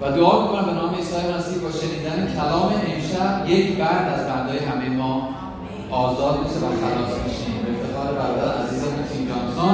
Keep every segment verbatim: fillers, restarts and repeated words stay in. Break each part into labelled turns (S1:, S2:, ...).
S1: و دعا میکنم به نام عیسی مسیح با شنیدن کلام امشب یک برد از بندهای همه ما آزاد بشه و خلاص بشیم. به افتخار برادر عزیزمون تیم جانسون.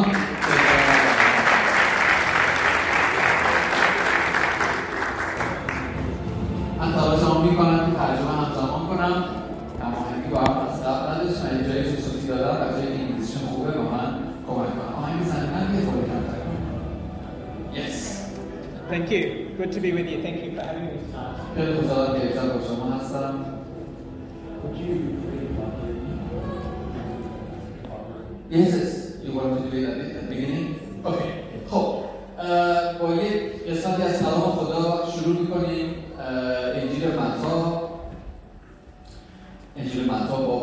S1: من تلاشمو میکنم که ترجمه همزمان کنم، هماهنگی با هم از قبل نداشت. من یه جایی خصوصی دادم و جایی که انگلیسیشون خوبه با من کمک کنم. آهنگ زنیدن یه خورده کمتر کنم. Yes.
S2: Thank you. Good to be with you. Thank you for having me.
S1: خیلی خوشحالم که امشب با شما هستم.
S2: Would you read
S1: Yes, yes. You want to do it at the beginning? Okay. خب با یک قسمتی از کلام خدا شروع می‌کنیم. انجیل متی انجیل متی باب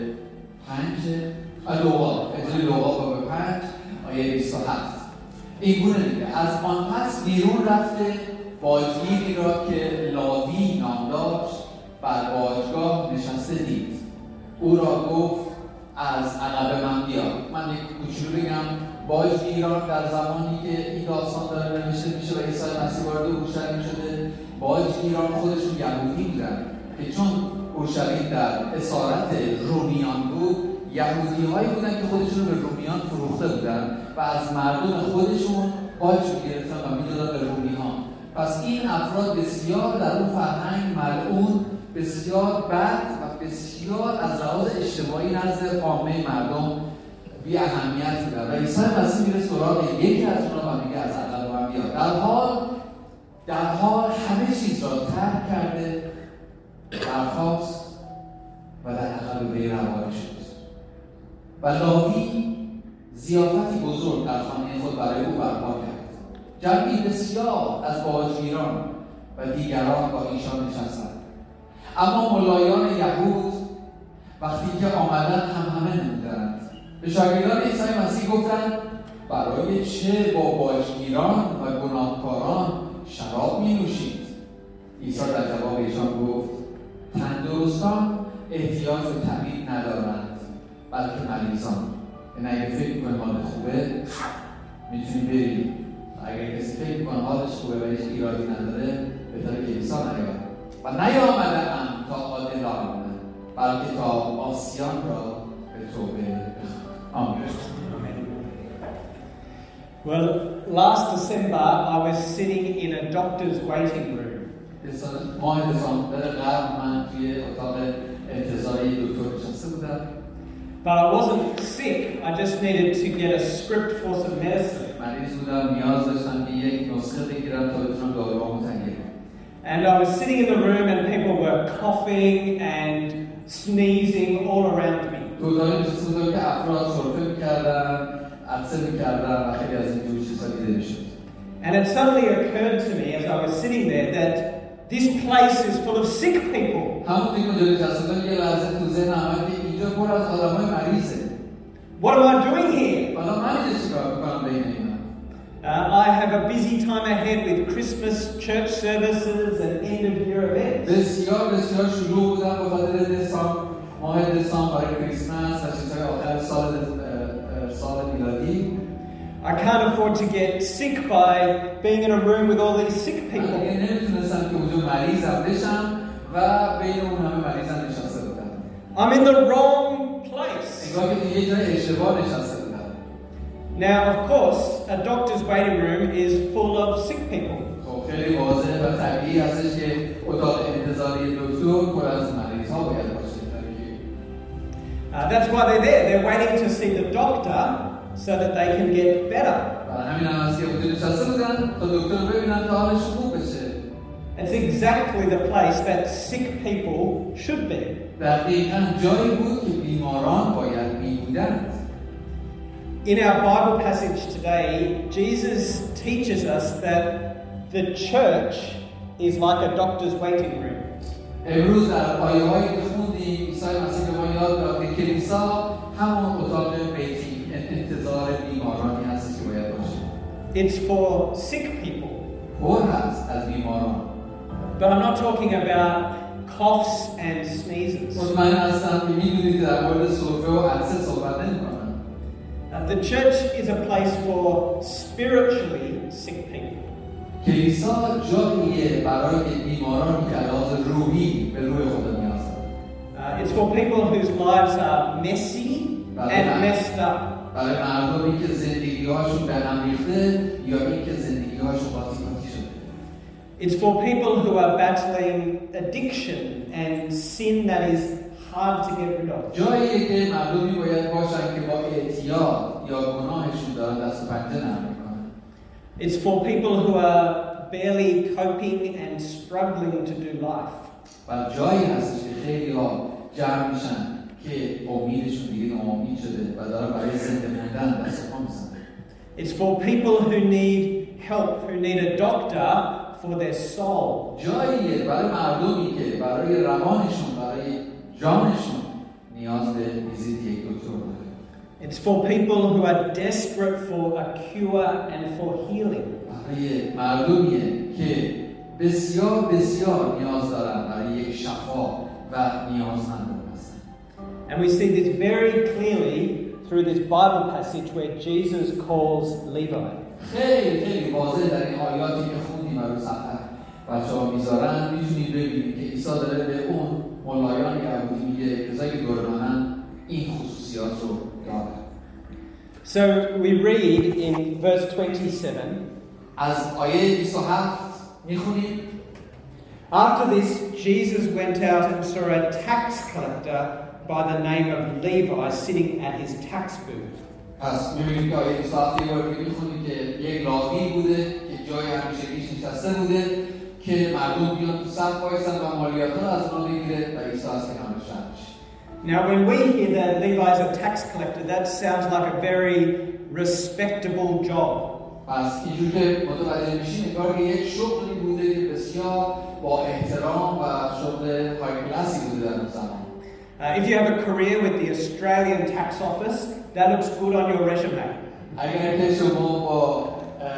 S1: پنج لوقا انجیل لوقا باب پنج آیه بیست و هفت. این گونه میگه از آن پس بیرون رفته باجگیری را که لاوی نام داشت بر باجگاه نشسته دید. او را گفت از عقب من بیا. من یک کوچولو بگم، باجگیران در زمانی که این داستان داره نوشته میشه و عیسی مسیح وارد اورشلیم شده، باجگیران خودشون یهودی بودن که چون اورشلیم در اسارت رومیان بود، یهودی هایی بودن که خودشون به رومیان فروخته بودن و از مردم خودشون باج گرفتن و میدادن به رومیان. پس این افراد بسیار در اون فرهنگ ملعون، بسیار بد و بسیار از لحاظ اجتماعی نزد عامه مردم بی اهمیت بودن و عیسی مسیح میره سراغ یکی از اونها و میگه از عقب من بیا. در حال در حال همه چیز را ترک کرده، برخاست و در عقب وی روانه شد. و لاوی ضیافتی بزرگ در خانه خود برای او برپا کرد. جمعی بسیار از باجگیران و دیگران با ایشان نشستند. اما ملایان یهود وقتی که آمدن هم همه نمودند. به شاگردان عیسی مسیح گفتند برای چه با باجگیران و گناهکاران شراب می نوشید؟ عیسی در جواب ایشان گفت تندرستان احتیاج به طبیب ندارند بلکه مریضان. یعنی اگه فکر می‌کنی حالت خوبه میتونی بری، اگر کسی فکر می‌کنه حالش خوبه و هیچ ایرادی نداره بهتره که عیسی نیاد. و نیامده‌ام تا عادلان بلکه تا عاصیان را به توبه بخوانم. آمین.
S2: Well, last December I was sitting in a doctor's waiting room.
S1: ماه دسامبر قبل من توی اتاق انتظاری دکتر نشسته بودم.
S2: But I wasn't sick. I just needed to get a script for some medicine.
S1: مریض بودم، نیاز داشتم که یک نسخه بگیرم تا بتونم داروهامو تهیه کنم.
S2: And I was sitting in the room and people were coughing and sneezing all around me.
S1: تو اتاقی نشسته بودم که افراد سرفه می‌کردن، عطسه می‌کردن و خیلی از این جور چیزا دیده می‌شد.
S2: And it suddenly occurred to me as I was sitting there that this place is full of sick people.
S1: همون دیگه جلوی تصادم یه لحظه تو ذهنم آمد که اینجا پر از آدمای مریضه.
S2: What am I doing here?
S1: حالا من اینجا چیکار می‌کنم بین اینا؟
S2: Uh, I have a busy time ahead with Christmas church services and end of year events.
S1: بسیار بسیار شلوغ بودم به خاطر دسامبر، ماه دسامبر برای کریسمس و چیزهای آخر سال سال میلادی.
S2: I can't afford to get sick by being in a room with all these sick people.
S1: من نمیتونستم که اونجا مریضم بشم و بین اون همه مریضم نشسته بودم.
S2: I'm in the wrong place.
S1: انگار که یه جای اشتباه نشسته بودم.
S2: Now, of course, a doctor's waiting room is full of sick people.
S1: خب خیلی واضحه و طبیعی هستش که اتاق انتظاری دکتر پر از مریض‌ها باید باشه.
S2: Uh, that's why they're there. They're waiting to see the doctor so that they can get better.
S1: برای همین هم هست که اونجا نشسته بودن تا دکتر رو ببینن تا حالش خوب بشه.
S2: It's exactly the place that sick people should be.
S1: دقیقاً جایی بود که بیماران باید می‌بودند.
S2: In our Bible passage today, Jesus teaches us that the church is like a doctor's waiting room.
S1: امروز در آیه‌هایی که خوندیم عیسی مسیح به ما یاد داد که کلیسا همون اتاق بیتی انتظار بیمارانی هست که باید باشه.
S2: It's for sick people.
S1: پر هست از بیماران.
S2: But I'm not talking about coughs and sneezes.
S1: مطمئن هستم که می‌دونید در مورد سرفه و عطسه صحبت نمی‌کنم.
S2: The church is a place for spiritually sick people.
S1: کلیسا جاییه برای بیمارانی که علاوه روحی به روح خدا نیاز دارند.
S2: Uh, it's for people whose lives are messy and messed up.
S1: برای مردمی که زندگی‌هاشون به هم ریخته یا اینکه زندگی‌هاشون قاطی قاطی شده.
S2: It's for people who are battling addiction and sin that is hard to get rid of.
S1: جایی که مردمی باید باشن که با اعتیاد یا گناهشون دارن دست و پنجه نرم میکنن.
S2: It's for people who are barely coping and struggling to do life.
S1: و جایی هستش که خیلی ها جمع میشن که امیدشون دیگه ناامید شده و دارن برای زنده موندن دست و پا میزنن.
S2: It's for people who need help, who need a doctor for their soul.
S1: جاییه برای مردمی که برای روانشون، برای جانشون نیاز به ویزیت یک دکتر داره.
S2: It's for people who are desperate for a cure and for healing.
S1: برای مردمیه که بسیار بسیار نیاز دارن برای یک شفا و نیازمند هستن.
S2: And we see this very clearly through this Bible passage where Jesus calls Levi.
S1: خیلی خیلی واضح در این آیاتی که خوندیم رو صفحه بچه‌ها میذارن میتونید ببینید که عیسی داره به اون ملایان یهودی میگه کسایی که دور منن این خصوصیات رو دارن.
S2: So we read in verse twenty-seven.
S1: از آیه بیست و هفت میخونیم.
S2: After this, Jesus went out and saw a tax collector by the name of Levi sitting at his tax booth.
S1: پس می‌بینیم که آیه بیست و هفت رو می‌خونیم که یک لاوی بوده که جای همیشگیش نشسته بوده که مردم بیان تو صف وایسن و مالیات رو از اونها بگیره و عیسی از کنار شهرش.
S2: Now when we hear that Levi is a tax collector, that sounds like a very respectable job.
S1: پس اینجور که متوجه میشیم انگار که یک شغلی بوده که بسیار با احترام و شغل های کلاسی بوده در اون زمان.
S2: Uh, if you have a career with the Australian tax office, that looks good on your resume.
S1: اگر که شما با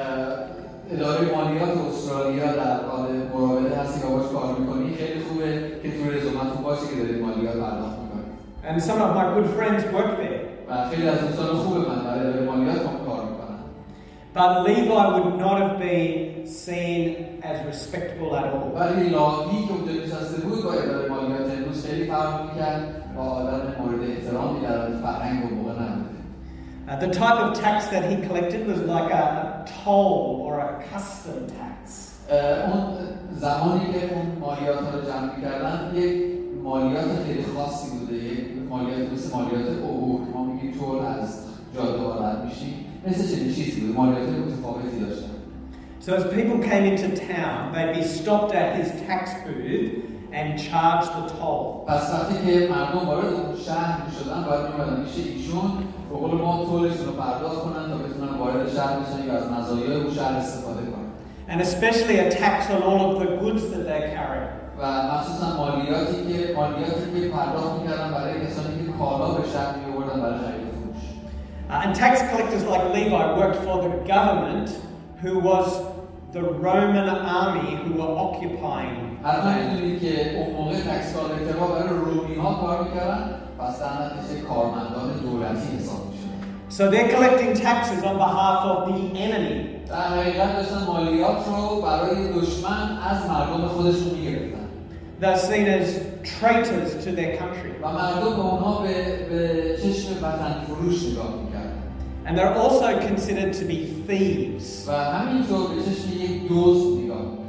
S1: اداره مالیات استرالیا در حال مراوده هستی و باش کار میکنی خیلی خوبه که تو رزومتون باشه که دارید مالیات پرداخت میکنید.
S2: And some of my good friends work there.
S1: و خیلی از دوستان خوبه من برای اداره مالیات کار میکنم.
S2: But Levi would not have been seen as respectable at all.
S1: ولی لاوی که اونجا نشسته بود با اداره مالیات امروز خیلی فرق میکرد با آدم مورد احترامی در فرهنگ و موقع نبوده.
S2: Uh, the type of tax that he collected was like a, a toll or a custom tax.
S1: اون زمانی که اون مالیات رو جمع می‌کردن یک مالیات خیلی خاصی بوده، یک مالیات مثل مالیات عبور ما میگیم تول از جاده وارد میشیم مثل چنین چیزی بود، مالیات متفاوتی داشتن.
S2: So as people came into town, they'd be stopped at his tax booth and charged the toll.
S1: پس وقتی که مردم وارد اون شهر می‌شدن باید می‌اومدن میشه ایشون به قول ما تولشون رو پرداخت کنن تا بتونن وارد شهر بشن یا از مزایای اون شهر استفاده کنن.
S2: And especially a tax on all of the goods that they carry.
S1: و مخصوصا مالیاتی که مالیاتی که پرداخت می‌کردن برای کسانی که کالا به شهر می‌آوردن برای خرید و فروش.
S2: Uh, and tax collectors like Levi worked for the government, who was the Roman army who were occupying.
S1: حتما می‌دونید که اون موقع تکس کالکترها برای رومی‌ها کار می‌کردن، پس در نتیجه کارمندان دولتی حساب می‌شدن.
S2: So they're collecting taxes on behalf of the enemy.
S1: در حقیقت داشتن مالیات رو برای دشمن از مردم خودشون می‌گرفتن.
S2: They're seen as traitors to their country.
S1: و مردم به اونها به به چشم وطن فروش نگاه می‌کردن.
S2: And they're also considered to be thieves.
S1: و همینطور به چشم یک دزد نگاه می‌کردن.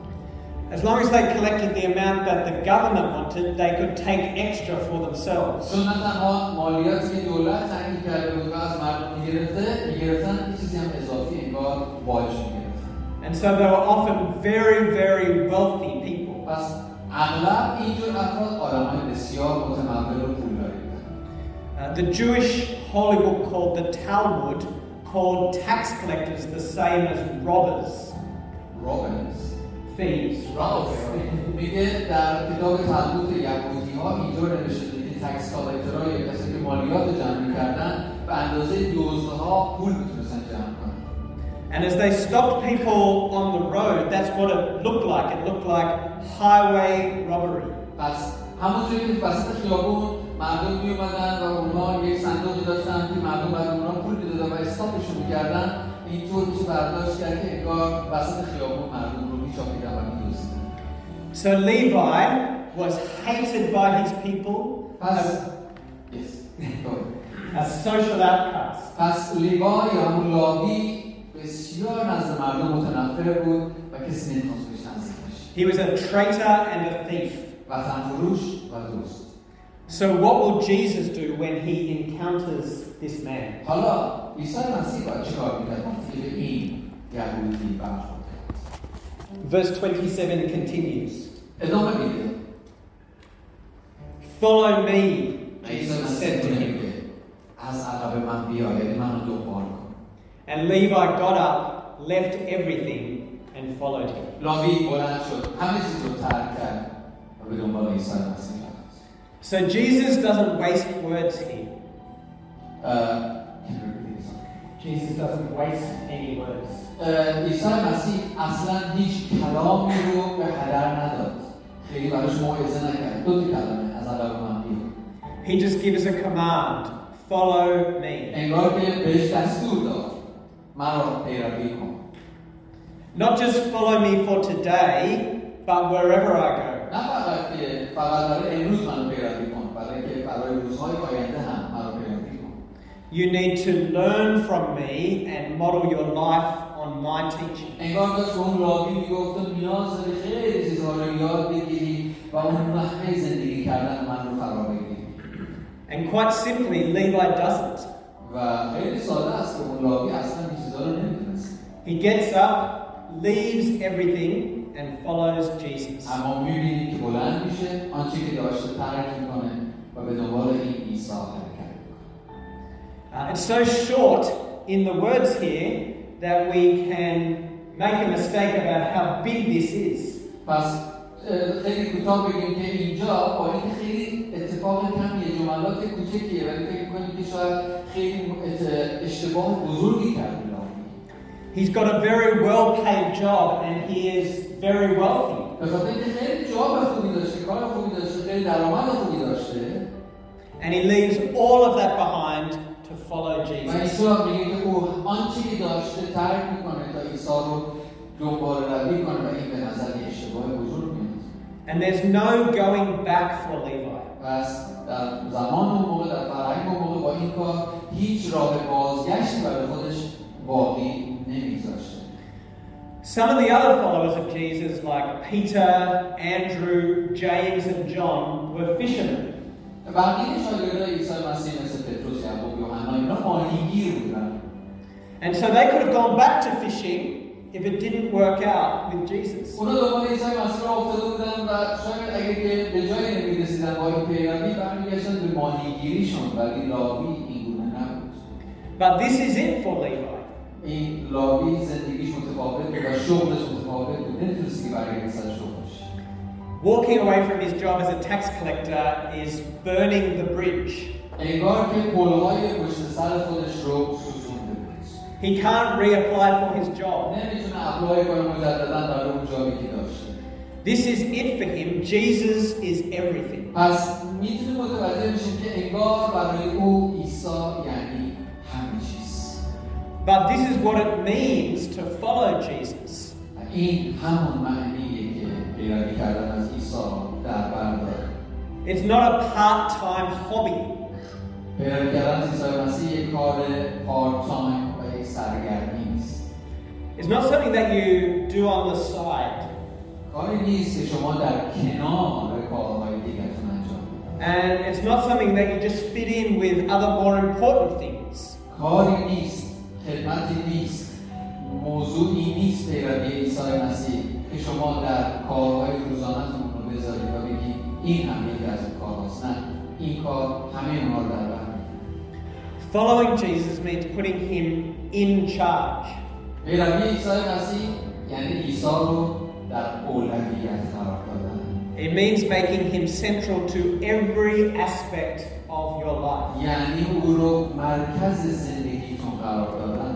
S2: As long as they collected the amount that the government wanted, they could take extra for themselves.
S1: چون نه تنها مالیاتی که دولت تعیین کرده بود و از مردم می‌گرفته، می‌گرفتن یه چیزی هم اضافی انگار باج می‌گرفتن.
S2: And so they were often very, very wealthy people.
S1: پس اغلب اینجور افراد آدم‌های بسیار متمول و پولداری بودن.
S2: Uh, the Jewish holy book called the Talmud called tax collectors the same as robbers.
S1: Robbers.
S2: Thieves.
S1: Robbers. میگه در کتاب تلمود یهودی‌ها اینجور نوشته که تکس کالکترها یا کسی که مالیات جمع می‌کردن به اندازه دزدها پول می‌تونستن جمع کنن.
S2: And as they stopped people on the road, that's what it looked like. It looked like highway robbery.
S1: پس همونجوری که وسط خیابون مردم میومدن و اونها یک صندوقی داشتن که مردم برای اونها پول میدادن و استاپشون میکردن اینطور میشه برداشت کرد که انگار وسط خیابون مردم رو میچاپیدن و میدوزیدن.
S2: So Levi was hated by his people,
S1: پس
S2: a social outcast.
S1: پس لیوای یا همون لاوی بسیار نزد مردم متنفر بود و کسی نمیخواست بهش نزدیک بشه.
S2: He was a traitor and a thief.
S1: وطن فروش و دوست.
S2: So what will Jesus do when he encounters this man?
S1: حالا عیسی مسیح باید چه کار می‌کرد وقتی به این یهودی برخورد کرد؟
S2: Verse twenty-seven continues.
S1: ادامه میده.
S2: Follow me,
S1: عیسی
S2: Jesus
S1: مسیح
S2: said to him.
S1: میگه از عقب من بیا، یعنی منو دنبال کن.
S2: And Levi got up, left everything, and followed him.
S1: لاوی بلند شد، همه چیز رو ترک کرد و به دنبال عیسی مسیح رفت.
S2: So Jesus doesn't waste words here. Jesus doesn't waste any words.
S1: عیسی مسیح اصلا هیچ کلامی رو به هدر نداد. خیلی براش موعظه نکرد. دو تا کلمه از عقب من بیا.
S2: He just gives a command. Follow me.
S1: انگار که بهش دستور داد. مرا پیروی کن.
S2: Not just follow me for today, but wherever I go.
S1: نه فقط که فقط برای امروز منو پیروی کن، بلکه برای روزهای آینده هم مرا پیروی کن.
S2: You need to learn from me and model your life on my teaching.
S1: انگار داشت اون راوی میگفت نیاز داری خیلی چیزها رو یاد بگیری و اون نحوه زندگی کردن من رو فرا بگیری.
S2: And quite simply, Levi doesn't.
S1: و خیلی ساده است که اون راوی اصلا این چیزها رو نمیدونست.
S2: He gets up, leaves everything, and follows Jesus.
S1: اما میبینی که بلند میشه، آنچه که داشته ترک میکنه و به دنبال این عیسی حرکت میکنه.
S2: Uh, it's so short in the words here that we can make a mistake about how big this is.
S1: پس خیلی کوتاه بگیم که اینجا با اینکه خیلی اتفاق کمیه، جملات کوچکیه، ولی فکر کنیم که شاید خیلی اشتباه بزرگی کرده.
S2: He's got a very well-paid job and he is very wealthy.
S1: بخاطر اینکه خیلی جاب خوبی داشته، کار خوبی داشته، خیلی درآمد خوبی داشته.
S2: And he leaves all of that behind to follow
S1: و
S2: Jesus.
S1: عیسی میگه که او آنچه که داشته ترک میکنه تا عیسی رو دنبال روی کنه و این به نظر اشتباه بزرگ میاد.
S2: And there's no going back for Levi.
S1: پس در زمان اون موقع، در فرهنگ اون موقع با این کار هیچ راه بازگشتی برای خودش باقی نمیذاشته.
S2: Some of the other followers of Jesus, like Peter, Andrew, James, and John, were fishermen.
S1: بقیه شاگردای عیسی مسیح مثل پتروس، یعقوب، یوحنا اینا ماهیگیر بودن.
S2: And so they could have gone back to fishing if it didn't work out with Jesus.
S1: اونا دنبال عیسی مسیح را افتاده بودن و شاید اگه که به جایی نمی‌رسیدن با این پیروی برمیگشتن به ماهیگیریشون، ولی لاوی این گونه نبود.
S2: But this is it for Levi.
S1: این لاوی زندگیش متفاوت بود و شغلش متفاوت بود. نمی‌تونست که برگرده سر شغلش.
S2: Walking away from his job as a tax collector is burning the bridge.
S1: انگار که پل‌های پشت سر خودش رو سوزونده بود.
S2: He can't reapply for his job.
S1: نمی‌تونه اپلای کنه مجدداً برای اون جابی که داشته.
S2: This is it for him. Jesus is everything.
S1: پس می‌تونیم متوجه بشیم که انگار برای او عیسی یعنی همه چیز.
S2: But this is what it means to follow Jesus.
S1: این همون معنیه که پیروی کردن از عیسی در بر داره.
S2: It's not a part-time hobby.
S1: پیروی کردن از عیسی مسیح یک کار پارت تایم و یک سرگرمی نیست.
S2: It's not something that you do on the side.
S1: کاری نیست که شما در کنار کارهای دیگرتون انجام بدید.
S2: And it's not something that you just fit in with other more important things.
S1: کاری نیست، خدمتی نیست، موضوعی نیست پیروی عیسی مسیح که شما در کارهای روزانه‌تون رو بذارید و بگید این هم یکی از اون کارهاست. نه، این کار همه اونها رو در بر می‌گیره.
S2: Following Jesus means putting him in charge.
S1: پیروی عیسی مسیح یعنی عیسی رو در اولویت قرار دادن.
S2: It means making him central to every aspect of your life.
S1: یعنی او رو مرکز زندگیتون قرار دادن.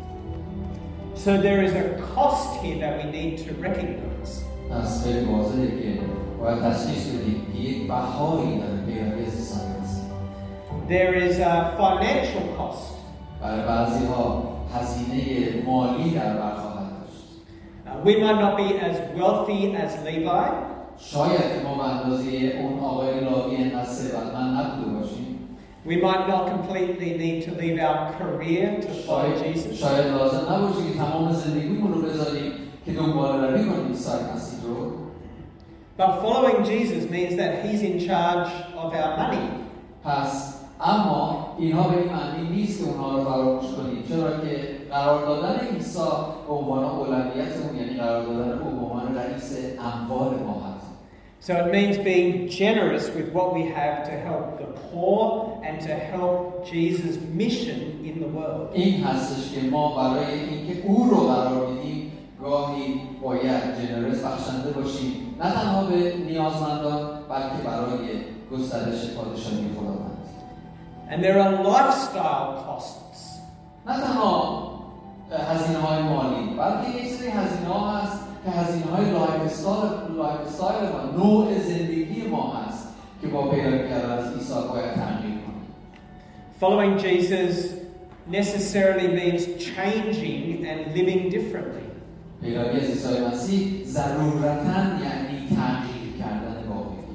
S2: So there is a cost here that we need to recognize.
S1: پس خیلی واضحه که باید تشخیص بدیم که یک بهایی داره پیروی از عیسی مسیح.
S2: There is a financial cost.
S1: برای بعضی‌ها هزینه مالی در بر خواهد داشت.
S2: Uh, we might not be as wealthy as Levi.
S1: شاید که ما به اندازه اون آقای لاوی انقدر ثروتمند نبوده باشیم.
S2: We might not completely need to leave our career to follow Jesus.
S1: شاید لازم نباشه که تمام زندگیمون رو بذاریم که دنبال روی کنیم عیسی مسیح رو.
S2: But following Jesus means that He's in charge of our money.
S1: پس اما اینها به این معنی نیست که اونها رو فراموش کنیم، چرا که قرار دادن عیسی به عنوان اولویتمون یعنی قرار دادن او به عنوان رئیس اموال ما هست.
S2: So it means being generous with what we have to help the poor and to help Jesus' mission in the world.
S1: این هستش که ما برای اینکه او رو قرار بدیم گاهی باید جنرس بخشنده باشیم، نه تنها به نیازمندان بلکه برای گسترش پادشاهی خداوند.
S2: And there are lifestyle costs.
S1: نه تنها هزینه‌های مالی بلکه یک سری هزینه‌ها هست که هزینه‌های لایف استایل لایف استایل ما، نوع زندگی ما هست که با پیروی کردن از عیسی باید تغییر کنیم.
S2: Following Jesus necessarily means changing and living differently.
S1: پیروی از عیسی مسیح ضرورتاً یعنی تغییر کردن واقعی.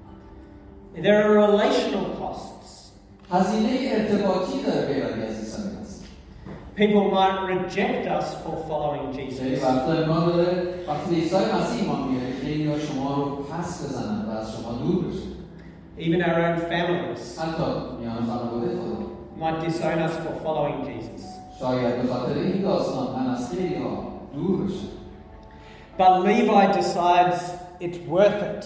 S2: There are relational costs.
S1: هزینه ارتباطی داره پیروی از عیسی مسیح.
S2: People might reject us for following Jesus.
S1: خیلی وقتا امکان داره وقتی عیسی مسیح ما میره خیلی ها شما رو پس بزنن و از شما دور بشن.
S2: Even our own families
S1: حتی میان خانواده خدا
S2: might disown us for following Jesus.
S1: شاید به خاطر این داستان من از خیلی ها دور بشن.
S2: But Levi decides it's worth it.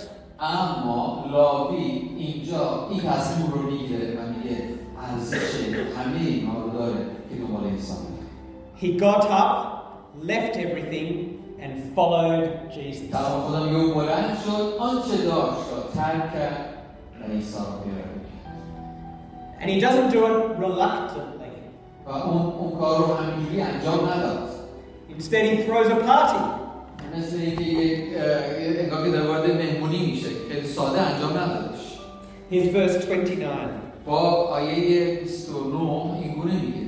S1: اما لاوی اینجا این تصمیم رو میگیره و میگه ارزش همه اینها رو داره که دنبال عیسی بره.
S2: He got up, left everything and followed Jesus.
S1: کلام خدا میگه بلند شد آنچه داشت را ترک کرد و عیسی را پیروی کرد.
S2: And he doesn't do it reluctantly.
S1: و اون اون کار رو همینجوری انجام نداد.
S2: Instead he throws a party.
S1: مثل اینکه یک انگار که در وارد مهمونی میشه خیلی ساده انجام ندادش.
S2: Here's verse twenty-nine.
S1: با آیه بیست و نه این گونه میگه.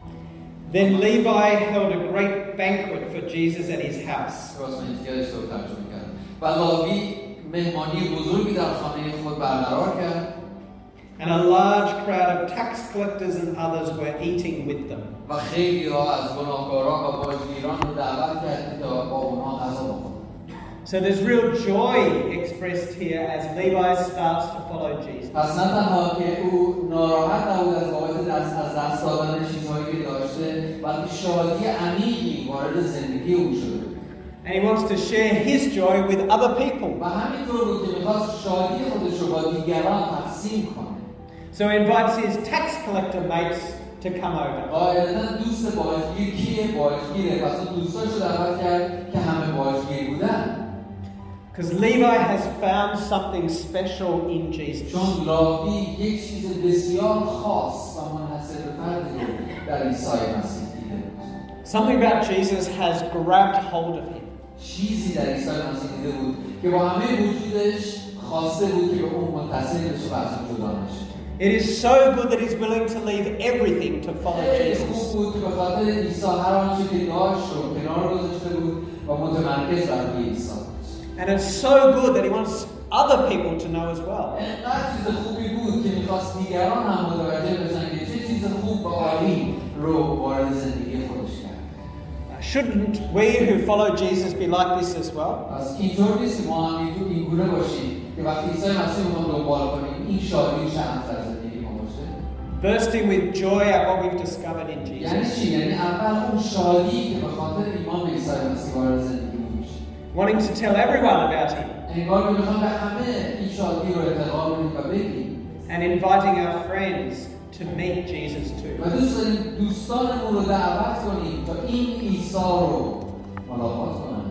S2: Then Levi held a great banquet for Jesus at his house.
S1: راست من اینجا اشتباه ترجمه کردم. و لاوی مهمانی بزرگی در خانه خود برقرار کرد.
S2: And a large crowd of tax collectors and others were eating with them.
S1: و خیلی ها از گناهکاران و باجگیران رو دعوت کرد تا با اونها غذا بخورن.
S2: So there's real joy expressed here as Levi starts to follow Jesus.
S1: پس نه تنها که او ناراحت نبود از بابت دست از دست دادن چیزهایی که داشته، بلکه شادی عمیقی وارد زندگی او شده.
S2: And he wants to share his joy with other people.
S1: و همینطور بود که می‌خواست شادی خودش رو با دیگران تقسیم کنه.
S2: So he invites his tax collector mates to come over.
S1: قاعدتاً دوست باجگیر کیه؟ باجگیره. پس اون دوستاشو دعوت کرد که همه باجگیر بودن.
S2: Because Levi has found something special in Jesus.
S1: چون لاوی یک چیز بسیار خاص و منحصر به فردی رو در عیسی مسیح دیده بود.
S2: Something about Jesus has grabbed hold of him.
S1: چیزی در عیسی مسیح دیده بود که با همه وجودش خواسته بود که به اون متصل بشه و از اون جدا نشه.
S2: It is so good that he's willing to leave everything to follow Jesus.
S1: خوب بود که به خاطر عیسی هر آنچه که داشت رو کنار گذاشته بود و متمرکز بر روی عیسی.
S2: And it's so good that he wants other people to know as well.
S1: اینقدر چیز خوبی بود که می‌خواست دیگران هم متوجه بشن که چه چیز خوب و عالی رو وارد زندگی خودش کرد.
S2: Shouldn't we who follow Jesus be like this as well?
S1: پس اینطور نیست که ما هم اینطور این گونه باشیم که وقتی عیسی مسیح رو دنبال کنیم این شادی شأن در زندگی ما باشه.
S2: Bursting with joy at what we've discovered in
S1: یعنی
S2: Jesus.
S1: چی؟ یعنی اول اون شادی که به خاطر ایمان به عیسی مسیح وارد زندگی ما میشه.
S2: Wanting to tell everyone about him.
S1: انگار که میخوام به همه این شادی رو اطلاع بدیم و بگیم.
S2: And inviting our friends to meet Jesus too.
S1: و دوست داریم دوستانمون رو دعوت کنیم تا این عیسی رو ملاقات کنند.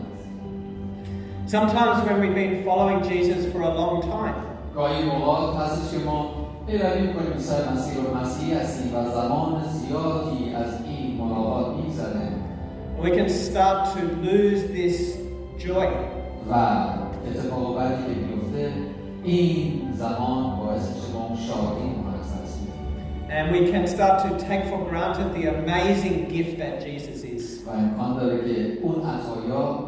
S2: Sometimes when we've been following Jesus for a long time,
S1: گاهی موقع هستش که ما پیروی می‌کنیم عیسی مسیح رو مسیحی هستیم و زمان زیادی از این ملاقات می‌گذره.
S2: we can start to lose this joy.
S1: و اتفاق بعدی که میفته این زمان باعث میشه ما اون شادی از دست بدیم.
S2: And we can start to take for granted the amazing gift that Jesus is.
S1: و امکان داره که اون عطایا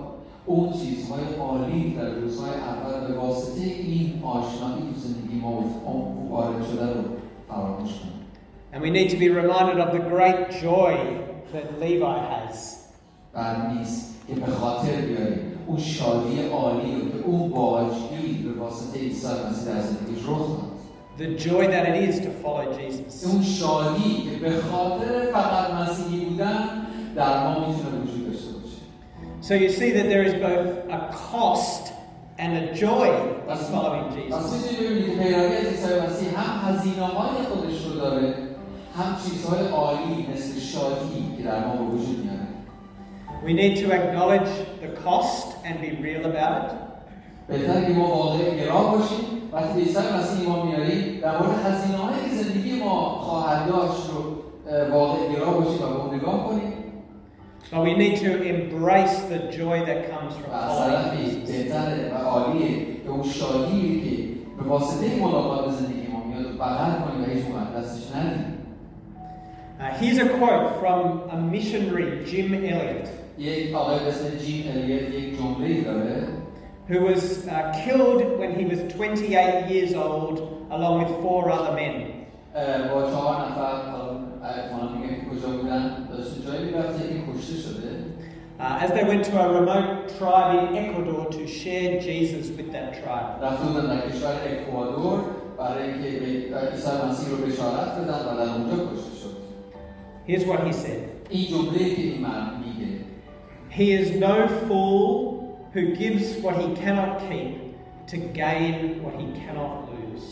S1: اون چیزهای عالی در روزهای اول به واسطه این آشنایی تو زندگی ما وارد شده رو فراموش کنیم.
S2: And we need to be reminded of the great joy that Levi has.
S1: بر نیست که به خاطر بیاریم اون شادی عالی رو که اون باجگیر به واسطه عیسی مسیح در زندگیش رخ داد.
S2: The joy that it is to follow Jesus.
S1: اون شادی که به خاطر فقط مسیحی بودن در ما میتونه وجود داشته باشه.
S2: So you see that there is both a cost and a joy of following Jesus.
S1: پس می‌تونید ببینید پیروی از عیسی مسیح هم هزینه‌های خودش رو داره، هم چیزهای عالی مثل شادی که در ما به وجود میاره.
S2: We need to acknowledge the cost and be real about it.
S1: بهتره که ما واقع گرا باشیم وقتی به عیسی مسیح ما میاریم در مورد هزینه‌هایی که زندگی ما خواهد داشت رو واقع گرا باشیم و به اون نگاه کنیم.
S2: But we need to embrace the joy that comes from following Jesus.
S1: بهتره و عالیه که اون شادی که به واسطه ملاقات به زندگی ما میاد رو بغل کنیم و هیچ موقع دستش ندیم.
S2: Uh, here's a quote from a missionary, Jim Elliot,
S1: یک آقای به اسم جیم الیوت یک جمله‌ای داره
S2: who was uh, killed when he was twenty-eight years old along with four other men.
S1: با چهار نفر احتمالاً میگم که کجا بودن داشته جایی میرفته که کشته شده.
S2: Uh, as they went to a remote tribe in Ecuador to share Jesus with that tribe.
S1: رفته بودن در کشور اکوادور برای اینکه عیسی مسیح رو بشارت بدن و در اونجا کشته شد.
S2: Here's what he said.
S1: این جمله‌ای که این مرد میگه
S2: He is no fool who gives what he cannot keep to gain what he cannot lose.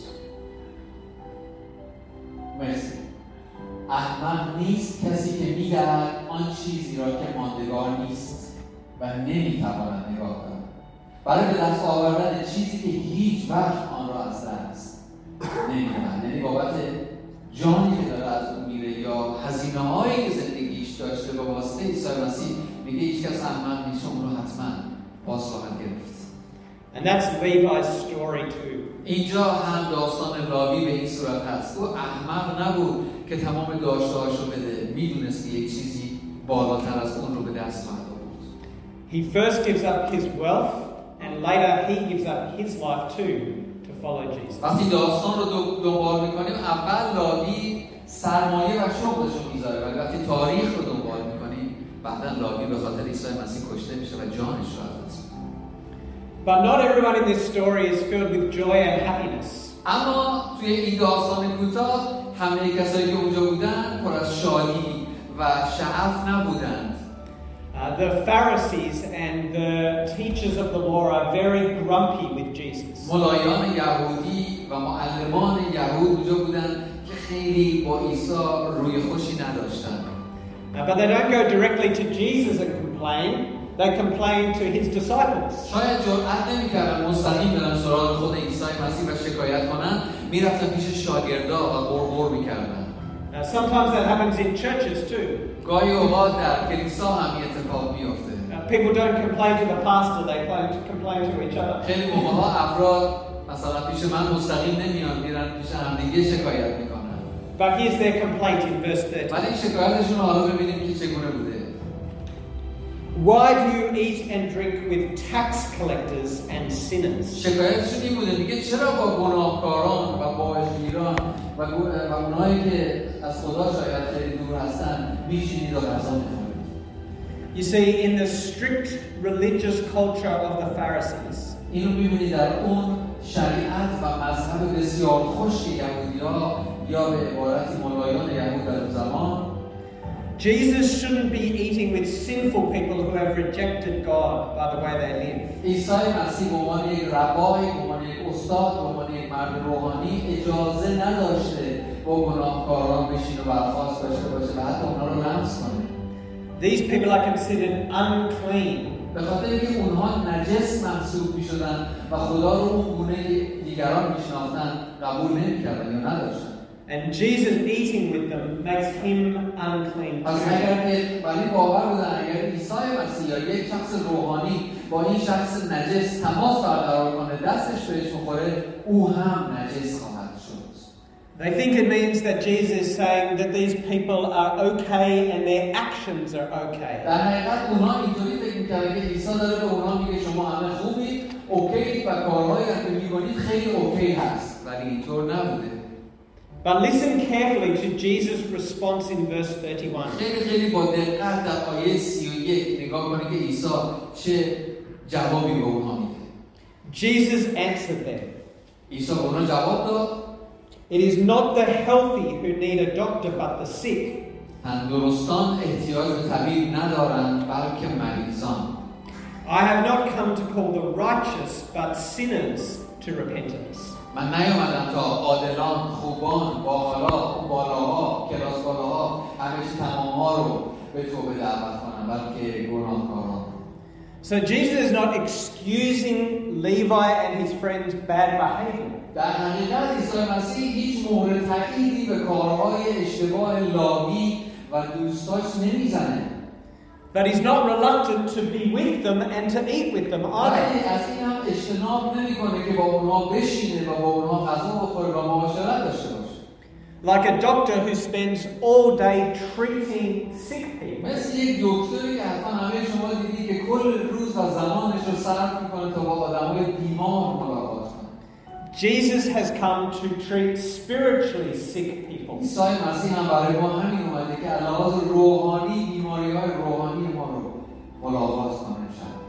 S1: مرسی. احمق نیست کسی که می‌دهد آن چیزی را که ماندگار نیست و نمی‌تواند نگاه کند برای به دست آوردن چیزی که هیچ وقت آن را از دست نمی‌دهد. یعنی بابت جانی که داره از اون میره یا هزینه‌هایی که زندگیش داشته به واسطه عیسی مسیح میگه هیچ کس احمق نیست اون رو حتما باز خواهد گرفت.
S2: And that's Levi's story too.
S1: اینجا هم داستان لاوی به این صورت هست. او احمق نبود که تمام داشته‌هاش رو بده. میدونست که یک چیزی بالاتر از اون رو به دست خواهد آورد.
S2: He first gives up his wealth and later he gives up his life too to follow Jesus.
S1: وقتی داستان رو دنبال می‌کنیم اول لاوی سرمایه و شغلش رو میذاره ولی وقتی تاریخ رو دنبال می‌کنیم بعداً لاوی به خاطر عیسی مسیح کشته میشه و جانش رو از دست میده.
S2: But not everyone in this story is filled with joy and happiness.
S1: اما توی این داستان کوتاه همه کسایی که اونجا بودن پر از شادی و شعف نبودند.
S2: Uh, the Pharisees and the teachers of the law are very grumpy with Jesus.
S1: ملایان یهودی و معلمان یهود اونجا بودن که خیلی با عیسی روی خوشی نداشتن.
S2: Uh, but they don't go directly to Jesus and complain. They complain to his disciples.
S1: شاید جرأت نمی‌کردن مستقیم برن سراغ خود عیسی مسیح و شکایت کنن، میرفتن پیش شاگردا و غرغر می‌کردن.
S2: Uh, sometimes that happens in churches too.
S1: گاهی اوقات در کلیسا هم این اتفاق میفته.
S2: Uh, people don't complain to the pastor; they complain to each other.
S1: خیلی موقع‌ها افراد مثلا پیش من مستقیم نمیان، میرن پیش همدیگه شکایت میکنن.
S2: But here's their complaint in verse thirteen.
S1: ولی شکایتشون حالا ببینیم که چگونه بوده.
S2: Why do you eat and drink with tax collectors and sinners?
S1: شکایتشون این بوده، میگه چرا با گناهکاران و باجگیران و اونایی که از خدا شاید خیلی دور هستن میشینید و غذا میخورید.
S2: You see, in the strict religious culture of the Pharisees,
S1: اینو میبینید در اون شریعت و مذهب بسیار خشک یهودی‌ها یا به عبارتی ملایان یهود در اون زمان
S2: Jesus shouldn't be eating with sinful people who have rejected God by the way they live.
S1: عیسی مسیح به عنوان یک ربای، به عنوان یک استاد، به عنوان یک مرد روحانی اجازه نداشته با گناهکاران بشینه و برخاست داشته باشه و حتی اونا رو لمس کنه.
S2: These people are considered unclean.
S1: به خاطر اینکه اونها نجس محسوب می‌شدن و خدا رو اون گونه که دیگران می‌شناختن قبول نمی‌کردن یا نداشتن.
S2: And Jesus eating with them makes him unclean.
S1: پس اگر که ولی باور بودن اگر عیسی مسیح یا یک شخص روحانی با این شخص نجس تماس برقرار کنه دستش بهش بخوره او هم نجس خواهد شد.
S2: They think it means that Jesus is saying that these people are okay and their actions are okay.
S1: در حقیقت اونها اینطوری فکر می‌کردن که عیسی داره به اونها میگه شما همه خوبید، اوکی و کارهایی که می‌کنید خیلی اوکی هست، ولی اینطور نبوده.
S2: But listen carefully to Jesus' response in verse thirty-one.
S1: خیلی خیلی با دقت در آیه سی و یک نگاه کنید که عیسی چه جوابی به اونها میده.
S2: Jesus answered them.
S1: عیسی به اونها جواب داد.
S2: It is not the healthy who need a doctor but the sick.
S1: تندرستان احتیاج به طبیب ندارند بلکه مریضان.
S2: I have not come to call the righteous but sinners to repentance.
S1: من نیامدم تا عادلان، خوبان، باحالا، بالاها، کلاس بالاها، همه چی تمام‌ها رو به توبه دعوت کنم بلکه گناهکاران.
S2: So Jesus is not excusing Levi and his friends' bad behavior.
S1: در حقیقت عیسی مسیح هیچ مهر تأییدی به کارهای اشتباه لاوی و دوستاش نمیزنه.
S2: But he's not reluctant to be with them and to eat with them either.
S1: ولی از این هم اجتناب نمی‌کنه که با اونها بشینه و با اونها غذا بخوره و معاشرت داشته باشه.
S2: Like a doctor who spends all day treating sick people.
S1: مثل یک دکتری که حتما همه شما دیدید که کل روز و زمانش رو صرف می‌کنه تا با آدم‌های بیمار ملاقات کنه.
S2: Jesus has come to treat spiritually sick people.
S1: عیسی مسیح هم برای ما همین اومده که علاوه روحانی بیماری‌های روحانی ما رو ملاقات کنه.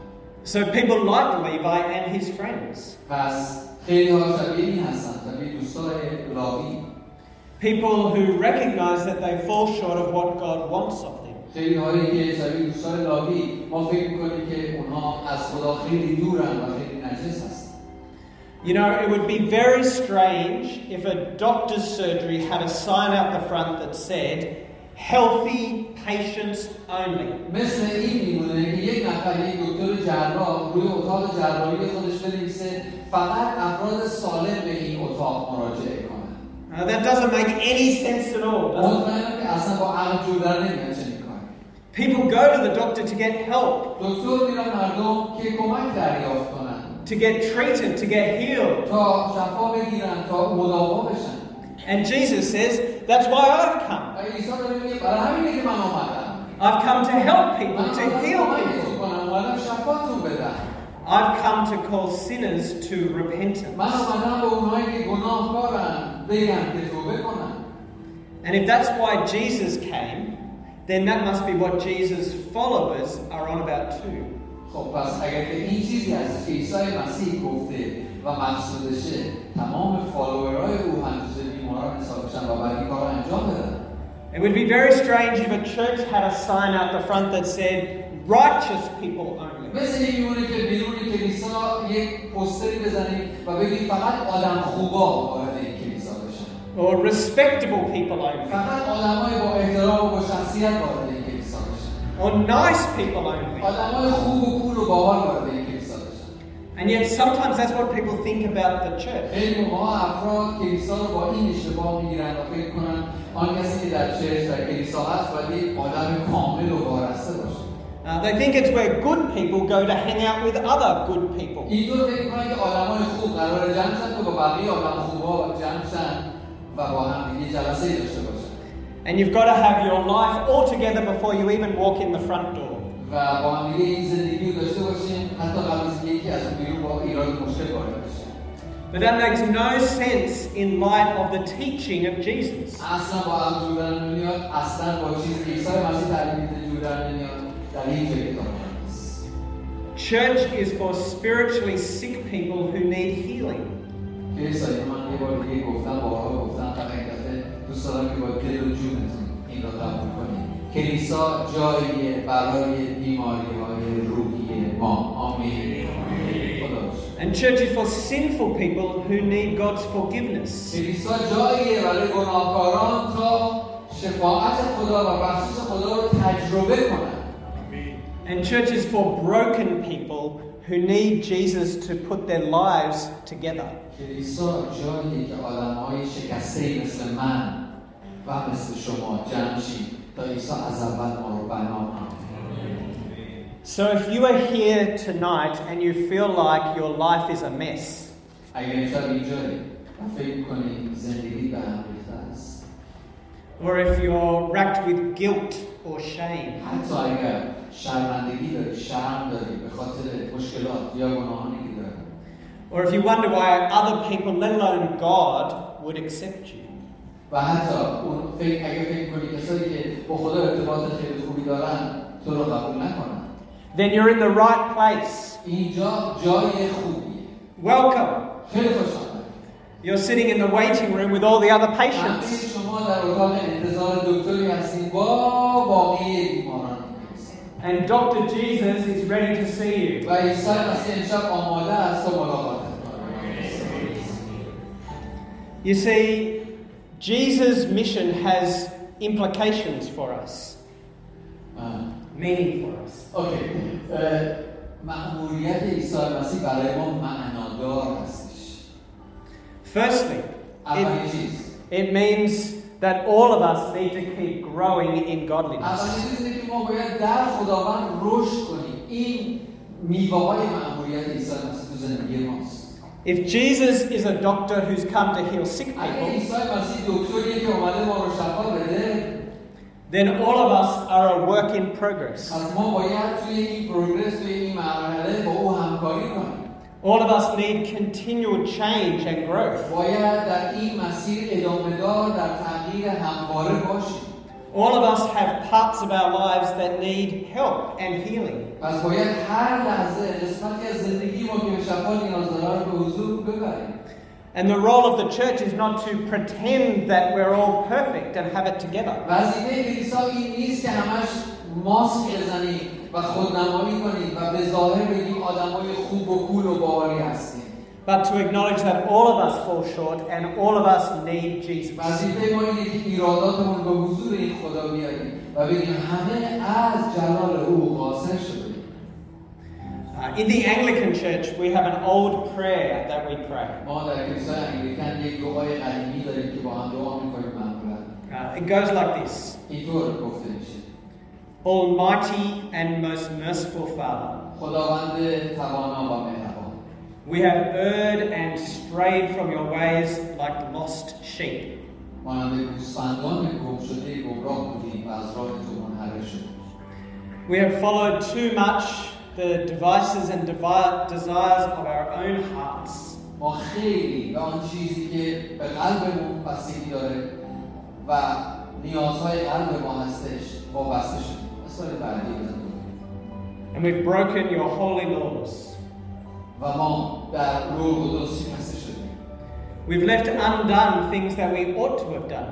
S2: So people like Levi and his friends.
S1: پس خیلی ها شبیه این هستن، شبیه دوستای لاوی.
S2: People who recognize that they fall short of what God wants of them.
S1: خیلی هایی که شبیه دوستای لاوی ما فکر می‌کنیم که اونها از خدا خیلی دورن و خیلی نجس هستن.
S2: You know, it would be very strange if a doctor's surgery had a sign out the front that said, healthy patients only.
S1: مثل این میمونه که یک نفر یک دکتر جراح روی اتاق جراحی خودش بنویسه فقط افراد سالم به این اتاق مراجعه کنن.
S2: Now, that doesn't make any sense at all, does it?
S1: مطمئنم که اصلا با عقل جور در نمیاد چنین کاری.
S2: People go to the doctor to get help,
S1: دکتر میرن مردم که کمک دریافت کنن.
S2: to get treated, to get healed.
S1: تا شفا بگیرن، تا مداوا بشن.
S2: And Jesus says, that's why I've come.
S1: و عیسی داره میگه برای همینه که من اومدم.
S2: I've come to help people,
S1: من
S2: to
S1: اومدم
S2: heal
S1: کمکتون
S2: people.
S1: کنم، اومدم شفاتون بدم.
S2: I've come to call sinners to repentance.
S1: من اومدم به اونهایی که گناهکارن بگم که توبه کنن.
S2: And if that's why Jesus came, then that must be what Jesus' followers are on about too.
S1: خب پس اگر که این چیزی هست که عیسی مسیح گفته و مقصودشه تمام فالوورای او هم جزو بیماران حساب بشن و برای این کار رو انجام بدن.
S2: It would be very strange if a church had a sign out the front that said, righteous people only.
S1: مثل این میمونه که بیرون کلیسا یک پوستری بزنید و بگید فقط آدم خوبا وارد این کلیسا بشن.
S2: Or respectable people only.
S1: فقط آدمای با احترام و با شخصیت وارد این کلیسا بشن.
S2: Or nice people only.
S1: آدمای خوب و کول و باحال وارد این کلیسا بشن.
S2: And yet sometimes that's what people think about the church.
S1: خیلی موقع افراد کلیسا رو با این اشتباه میگیرن و فکر کنن آن کسی که در چرچ در کلیسا هست باید یک آدم کامل و وارسته باشه.
S2: Uh, they think it's where good people go to hang out with other good people.
S1: اینطور فکر کنن که آدمای خوب قرار جمع شن تا با بقیه آدم خوبا جمع شن و با هم دیگه جلسه داشته باشن.
S2: And you've got to have your life all together before you even walk in the front door.
S1: و با هم دیگه این زندگی رو داشته باشیم حتی قبل از اینکه از بیرون با ایراد مشکل وارد بشیم.
S2: But that makes no sense in light of the teaching of Jesus.
S1: اصلا با هم جور در نمیاد، اصلا با چیزی که عیسی مسیح تعلیم میده جور در نمیاد. در این جای کتاب هست.
S2: Church is for spiritually sick people who need healing.
S1: کلیسا من یه بار دیگه گفتم بارها گفتم فقط این دفعه دوست دارم که با دل و جونتون این را قبول کنید. کلیسا جاییه برای بیماری‌های روحی ما. آمین.
S2: And church is for sinful people who need God's forgiveness.
S1: کلیسا جاییه برای گناهکاران تا شفاعت خدا و بخشش خدا رو تجربه کنند.
S2: And church is for broken people who need Jesus to put their lives together.
S1: کلیسا جاییه که آدم‌های شکسته‌ای مثل من و مثل شما جمع شید تا عیسی از اول ما رو بنا کنه.
S2: So if you are here tonight and you feel like your life is a mess,
S1: اگر امشب اینجایی و فکر کنید زندگی به هم ریخته است.
S2: Or if you're racked with guilt or shame.
S1: حتی اگر شرمندگی داری، شرم داری به خاطر مشکلات یا گناهانی که داری.
S2: Or if you wonder why other people, let alone God, would accept you.
S1: و حتی اون فکر اگه فکر کنی کسایی که با خدا ارتباط خیلی خوبی دارن تو رو قبول نکنن.
S2: Then you're in the right place.
S1: اینجا جای خوبیه.
S2: Welcome.
S1: خیلی خوش آمدید.
S2: You're sitting in the waiting room with all the other patients.
S1: شما در اتاق انتظار دکتری هستین با باقی بیماران.
S2: And Doctor Jesus is ready to see you.
S1: و عیسی مسیح امشب آماده است تا ملاقات کنه.
S2: You see, Jesus' mission has implications for us. Meaning for us.
S1: Okay. مأموریت عیسی مسیح برای ما معنادار هستش.
S2: Firstly,
S1: اولین چیز.
S2: It means that all of us need to keep growing in godliness.
S1: اولین چیز اینه که ما باید در خداوند رشد کنیم. این میوه‌های مأموریت عیسی مسیح تو زندگی ماست.
S2: If Jesus is a doctor who's come to heal sick people, then all of us are a work in progress. All of us need continual change and growth. All of us have parts of our lives that need help and healing. And the role of the church is not to pretend that we're all perfect and have it together. But to acknowledge that all of us fall short and all of us need Jesus. Uh, in the Anglican Church, we have an old prayer that we pray. Uh, it goes like this. Almighty and most merciful Father, we have erred and strayed from your ways like lost sheep. We have followed too much the devices and devi- desires of our own hearts. And we've broken your holy laws. We've left undone things that we ought to have done.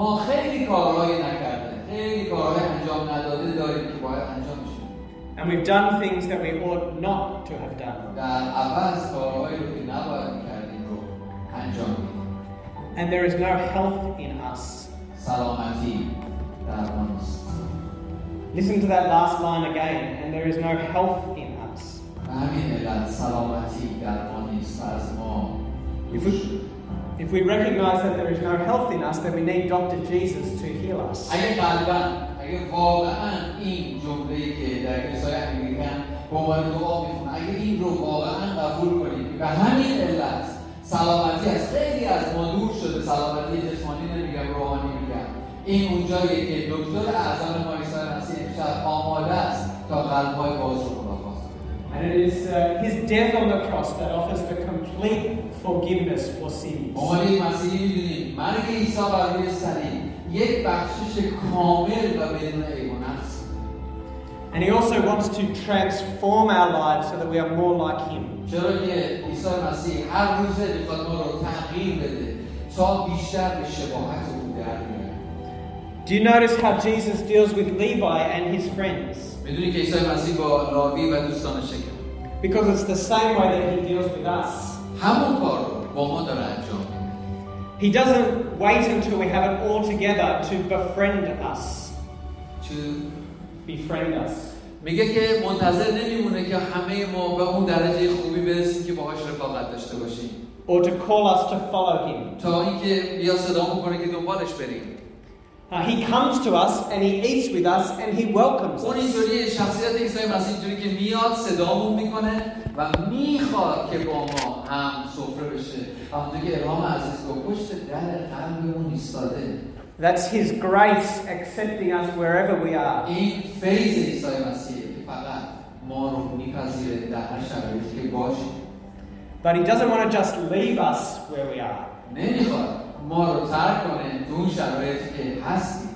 S2: And we've done things that we ought not to have done. And there is no health in us. Listen to that last line again. And there is no health in us. If we, if we recognize that there is no health in us, then we need Doctor Jesus to heal us.
S1: اگه واقعا این جمله‌ای که در کلیسای انگلیکن به عنوان دعا میخونه، اگه این رو واقعا قبول کنیم به همین علت سلامتی از خیلی از ما دور شده، سلامتی جسمانی نمیگم، روحانی میگم، این اونجاییه که دکتر اعظم ما عیسی مسیح امشب آماده است تا قلب‌های باز رو ملاقات کنه.
S2: And it is uh, his death on the cross that offers the complete forgiveness for sins.
S1: ما مسیحی می‌دونیم مرگ عیسی بر روی صلیب یک بخشش کامل و بدون عیب و نقص.
S2: And he also wants to transform our lives so that we are more like him.
S1: چرا که عیسی مسیح هر روز میخواد ما رو تغییر بده تا بیشتر به شباهت او در بیایم.
S2: Do you notice how Jesus deals with Levi and his friends?
S1: میدونی که عیسی مسیح با لاوی و دوستانش چه کرد؟
S2: Because it's the same way that he deals with us.
S1: همون کار رو با ما داره انجام میده.
S2: He doesn't wait until we have it all together to befriend us.
S1: To
S2: befriend us.
S1: میگه که منتظر نمیمونه که همه ما به اون درجه خوبی برسیم که باهاش رفاقت داشته باشیم.
S2: Or to call us to follow him.
S1: تا اینکه بیا صدامون کنه که دنبالش بریم.
S2: Uh, he comes to us and he eats with us and he welcomes
S1: اون
S2: us.
S1: اینجوری شخصیت عیسی مسیح اینجوری که میاد صدامون میکنه و میخواد که با ما هم سفره بشه. همونطور که الهام عزیز گفت پشت در قلبمون ایستاده.
S2: That's his grace accepting us wherever we are.
S1: این فیض عیسی مسیح که فقط ما رو میپذیره در هر شرایطی که باشیم.
S2: But he doesn't want to just leave us where we are.
S1: نمیخواد ما رو ترک کنه تو اون شرایطی که هستیم.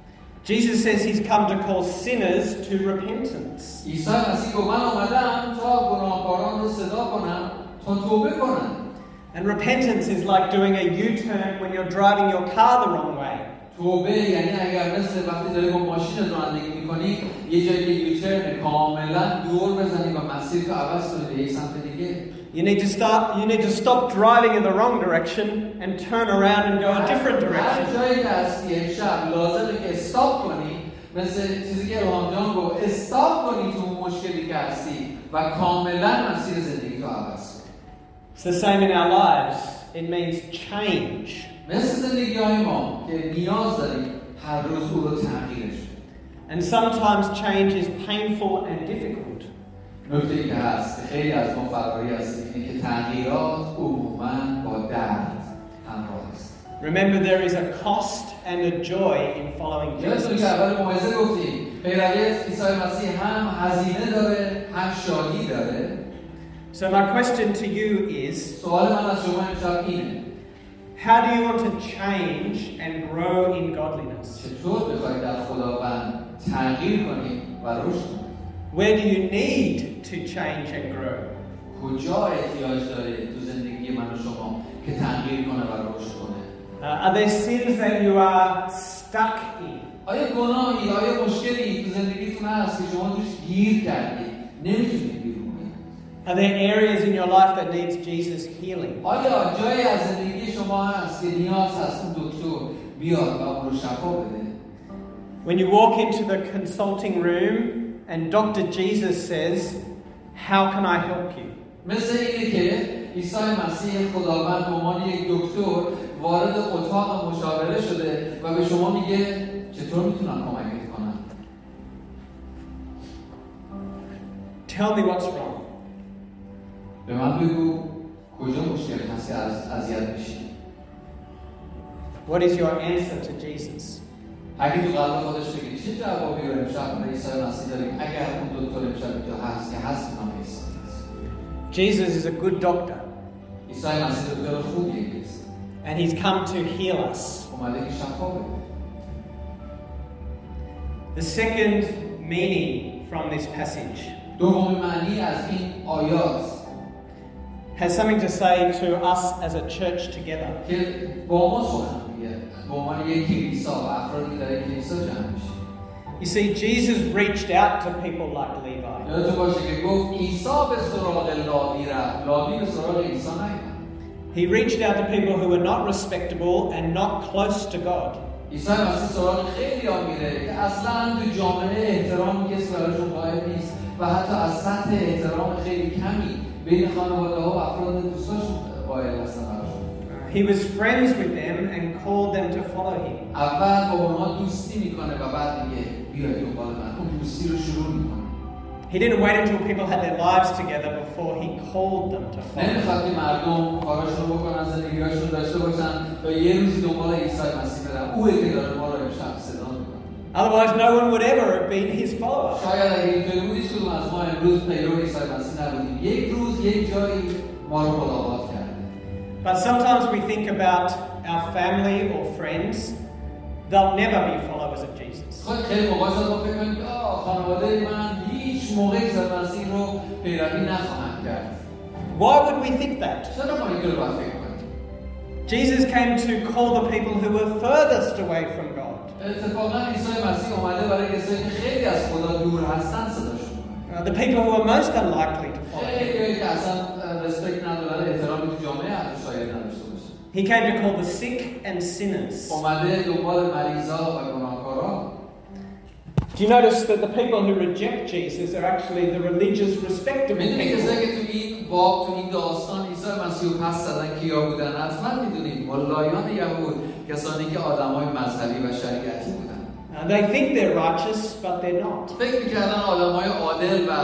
S2: Jesus says he's come to call sinners to repentance.
S1: عیسی مسیح گفت من آمدم تا گناهکاران رو صدا کنم تا توبه کنن.
S2: And repentance is like doing a U-turn when you're driving your car the wrong way.
S1: توبه یعنی اگر مثل وقتی داری با ماشین رانندگی میکنی یه جایی که یوترن کاملا دور بزنی و مسیر تو عوض کنی به یه سمت دیگه.
S2: You need to start. You need to stop driving in the wrong direction and turn around and go a different
S1: هر
S2: direction.
S1: جایی که هستی امشب لازمه که استاپ کنی، مثل چیزی که الهام جان گفت استاپ کنی تو اون مشکلی که هستی و کاملا مسیر زندگی تو عوض کنی.
S2: It's the same in our lives. It means change.
S1: مثل زندگی های ما که نیاز داریم هر روز او رو تغییرش بدیم.
S2: And sometimes change is painful and difficult.
S1: نکته که هست خیلی از ما فراری هستیم اینه که تغییرات عموماً با درد همراه است.
S2: Remember, there is a cost and a joy in following
S1: یادتون
S2: Jesus.
S1: که اول موعظه گفتیم پیروی عیسی مسیح هم هزینه داره هم شادی داره.
S2: So my question to you is,
S1: سوال من از شما امشب اینه
S2: how do you want to change and grow in godliness?
S1: چطور بخواید در خداوند تغییر کنید و رشد کنید؟
S2: Where do you need to change and grow?
S1: کجا احتیاج داره تو زندگی من و شما که تغییر کنه و رشد کنه؟
S2: Uh, are there sins that you are stuck in?
S1: آیا گناهی آیا مشکلی تو زندگیتون هست که شما توش گیر کردید نمیتونید بیرون بیاید؟
S2: Are there areas in your life that needs Jesus healing?
S1: آیا جایی از زندگی شما هست که نیاز هست اون دکتر بیاد و اون رو شفا بده؟
S2: When you walk into the consulting room and Doctor Jesus says, "How can I help you?"
S1: مثل اینه که عیسی مسیح خداوند به عنوان یک دکتر وارد اتاق مشاوره شده و به شما میگه چطور میتونم کمکت کنم؟
S2: Tell me what's wrong.
S1: به من بگو کجا مشکل هستی از اذیت میشی؟
S2: What is your answer to Jesus?
S1: اگه تو قلب خودش بگی چه جوابی رو امشب به عیسی مسیح داریم اگر اون دکتر امشب اینجا هست که هست نام عیسی هست.
S2: Jesus is a good doctor,
S1: عیسی مسیح دکتر خوبیه است.
S2: and he's come to heal us.
S1: اومده که شفا بده.
S2: The second meaning from this passage
S1: دومین معنی از این آیات
S2: has something to say to us as a church together.
S1: که با ما سخن میگه به عنوان یک کلیسا و افرادی که در یک کلیسا جمع میشه.
S2: You see, Jesus reached out to people like Levi.
S1: یادتون باشه که گفت عیسی به سراغ لاوی رفت، لاوی به سراغ عیسی نیامد.
S2: He reached out to people who were not respectable and not close to God.
S1: عیسی مسیح سراغ خیلی ها میره که اصلا تو جامعه احترامی کسی براشون قائل نیست و حتی از سطح احترام خیلی کمی بین خانواده ها و افراد دوستاشون قائل هستن براشون.
S2: He was friends with them and called them to follow him.
S1: اول با اونها دوستی میکنه و بعد میگه بیاید دنبال من. اون دوستی رو شروع میکنه.
S2: He didn't wait until people had their lives together before he called them to follow him.
S1: نمیخواد که مردم کاراشون رو بکنن، زندگی‌هاشون رو داشته باشن و یه روزی دنبال عیسی مسیح برن. اوه که داره ما رو امشب صدا میکنه.
S2: Otherwise, no one would ever have been his follower.
S1: شاید اگه اینطوری بود هیچ کدوم از ما امروز پیرو عیسی مسیح نبودیم. یک روز یک جایی ما رو ملاقات کرده.
S2: But sometimes we think about our family or friends. They'll never be followers of Jesus.
S1: خیلی موقع شاید ما فکر کنیم که آه خانواده من هیچ موقع عیسی مسیح رو پیروی نخواهند کرد.
S2: Why would we think that?
S1: چرا ما اینطور باید فکر کنیم؟
S2: Jesus came to call the people who were furthest away from God.
S1: اتفاقا عیسی مسیح اومده برای کسایی که خیلی از خدا دور هستن صداشون کنه.
S2: Uh, the people who are most unlikely to follow him.
S1: خیلی که اصلا رسپکت ندارن، احترامی تو جامعه حتی شاید نداشته باشه.
S2: He came to call the sick and sinners.
S1: اومده دنبال مریضا و گناهکارا.
S2: Do you notice that the people who reject Jesus are actually the religious respectable
S1: میدونی کسایی
S2: people?
S1: که تو این باب تو این داستان عیسی مسیح رو پس زدن کیا بودن؟ حتما میدونید والایان یهود کسانی که آدمای مذهبی و شریعتی بودن.
S2: Uh, they think they're righteous, but they're not.
S1: فکر می‌کردن آدمای عادل و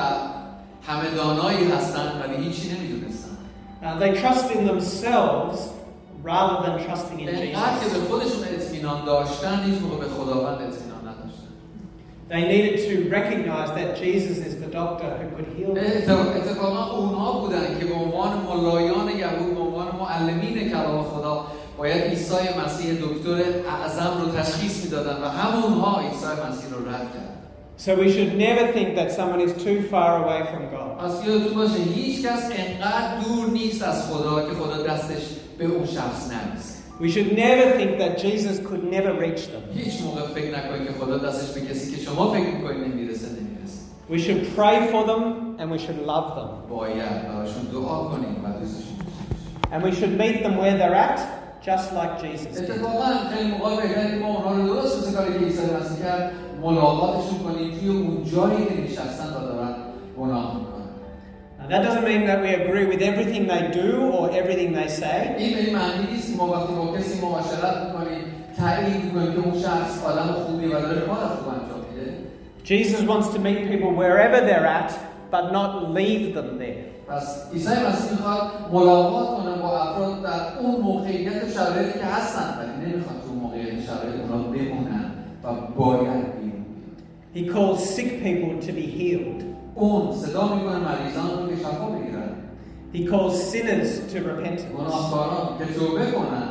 S1: همه دانایی هستن ولی هیچی نمی‌دونستن.
S2: Uh, they trust in themselves rather than trusting in
S1: اینقدر که
S2: Jesus.
S1: به خودشون اطمینان داشتن هیچ موقع به خداوند اطمینان نداشتن.
S2: They needed to recognize that Jesus is the doctor who could heal them.
S1: اتفاقا اونها بودن که به عنوان ملایان یهود، به عنوان معلمین کلام خدا باید عیسی مسیح دکتر اعظم رو تشخیص میدادن و همونها عیسی مسیح رو رد کردن.
S2: So we should never think that someone is too far away from God.
S1: پس یادتون باشه هیچ کس انقدر دور نیست از خدا که خدا دستش به اون شخص نرسه.
S2: We should never think that Jesus could never reach them.
S1: هیچ موقع فکر نکنید که خدا دستش به کسی که شما فکر می‌کنید نمیرسه نمیرسه.
S2: We should pray for them and we should love them.
S1: باید براشون دعا کنیم و دوستشون داشته
S2: And we should meet them where they're at, just like Jesus did.
S1: اتفاقا خیلی موقع بهتره که ما اونها رو درست مثل کاری که عیسی مسیح کرد ملاقاتشون کنیم توی اون جایی که نشستن و دارن گناه میکنن.
S2: Now, that doesn't mean that we agree with everything they do or everything they say.
S1: این به این معنی نیست که ما وقتی با کسی مباشرت میکنیم تایید میکنیم که اون شخص آدم خوبی و داره کار خوب انجام میده.
S2: Jesus wants to meet people wherever they're at, but not leave them there.
S1: پس عیسی مسیح میخواد ملاقات کنه با افراد در اون موقعیت و شرایطی که هستن ولی نمیخواد تو موقعیت شرایط اونها بمونن و باید بیرون.
S2: He calls sick people to be healed.
S1: اون صدا میکنه مریضان رو که شفا بگیرن.
S2: He calls sinners to repentance.
S1: گناهکاران که توبه کنن.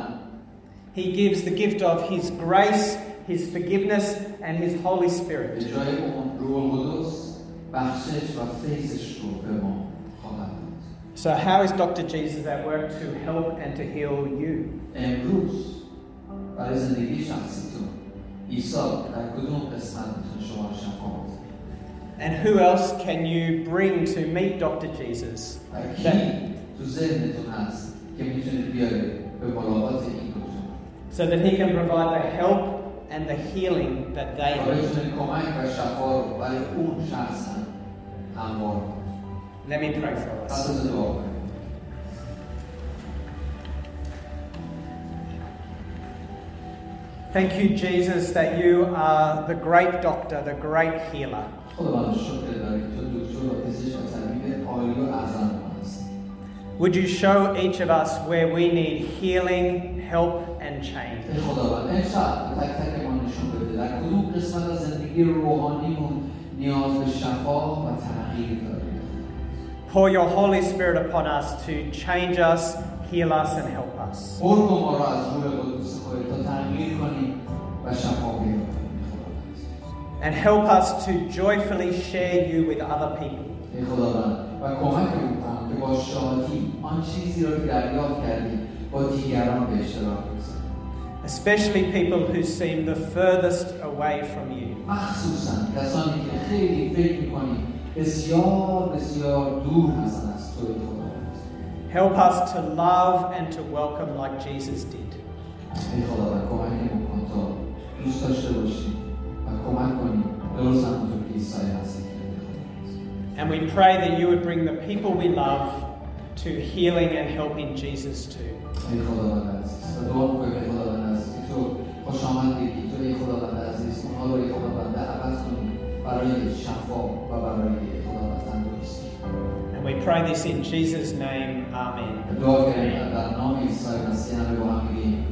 S2: He gives the gift of His grace, His forgiveness, and His Holy Spirit.
S1: به جای اون روح القدس بخشش و فیضش رو به ما خواهد داد.
S2: So how is Doctor Jesus at work to help and to heal you?
S1: امروز برای زندگی شخصیتون عیسی در کدوم قسمت میتونه شما رو شفا بده؟
S2: And who else can you bring to meet Doctor Jesus?
S1: و کی تو ذهنتون هست که میتونید بیارید به ملاقات این دکتر
S2: so that he can provide the help and the healing that they
S1: تا
S2: need.
S1: بتونه کمک و شفا رو برای اون شخص هم هموار کنه.
S2: Let me pray for us.
S1: پس دعا کنید.
S2: Thank you, Jesus, that you are the great doctor, the great healer.
S1: خداوند شکر داریم تو دکتر و پزشک و طبیب عالی و اعظم هستی.
S2: Would you show each of us where we need healing, help, and change?
S1: ای خداوند امشب تک تک ما نشون بده در کدوم قسمت از زندگی روحانیمون نیاز به شفا و تغییر داریم.
S2: Pour your Holy Spirit upon us to change us, heal us, and help us.
S1: پر کن ما را از روح قدوس خودت تا تغییر کنیم و شفا بیابیم.
S2: And help us to joyfully share you with other people.
S1: ای خداوند و کمکمون کن که با شادی آن چیزی را که دریافت کردیم با دیگران به اشتراک بگذاریم.
S2: Especially people who seem the furthest away from you.
S1: مخصوصاً کسانی که خیلی فکر می‌کنیم بسیار بسیار دور هستند از توی خداوند.
S2: Help us to love and to welcome like Jesus did.
S1: ای خداوند کمکمون کن تا دوست داشته باشیم و کمک کنیم درست همونطور که عیسی مسیح کرده.
S2: And we pray that you would bring the people we love to healing and help in Jesus too.
S1: ای خداوند عزیز و دعا می‌کنیم ای خداوند عزیز که تو خوش آمد بگی تو ای خداوند عزیز اونها رو ای خداوند دعوت کنی برای شفا و برای ای خداوند تندرستی.
S2: And we pray this in Jesus' name. Amen.
S1: دعا کنیم در نام عیسی مسیح همه با هم بگیم